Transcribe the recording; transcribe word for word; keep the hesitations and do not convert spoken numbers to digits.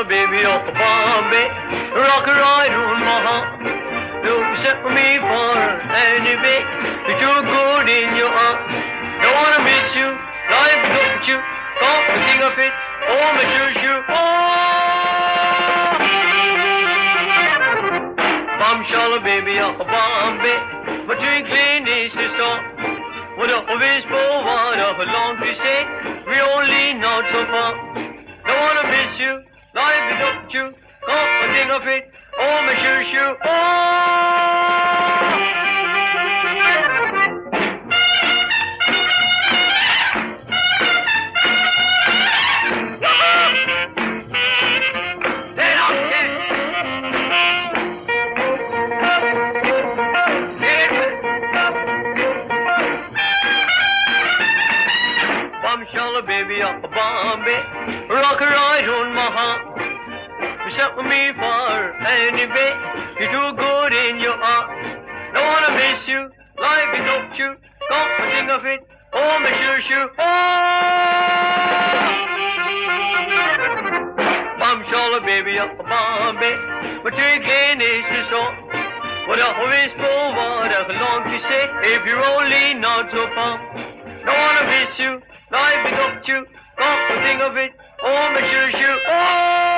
Charlotte, baby, off of Bombay. Rock right on my heart. You set me for anyway. You're too good in your heart. Don't wanna miss you, life without you. Can't think of it. Oh, my shoe shoe. Oh, Bomb Charlotte, baby, off of Bombay. But twinkling is the star. What a whisper, what a long to say. We only not so far. Don't wanna miss you, life without you. Can't think of it. Oh, my shoe shoe. Oh. Charlotte, baby, off of Bombay. Rock right on my heart. You set me for anyway. You're too good in your heart. Don't wanna miss you, life without you. Can't think of it. Oh, my shoe shoe. Oh, Bomb Charlotte, baby, off of Bombay. But drinking is the song. What a whisper, what a long to say. If you're only not so far. Don't wanna miss you, life without you. Can't think of it. Oh, my shoe shoe. Oh.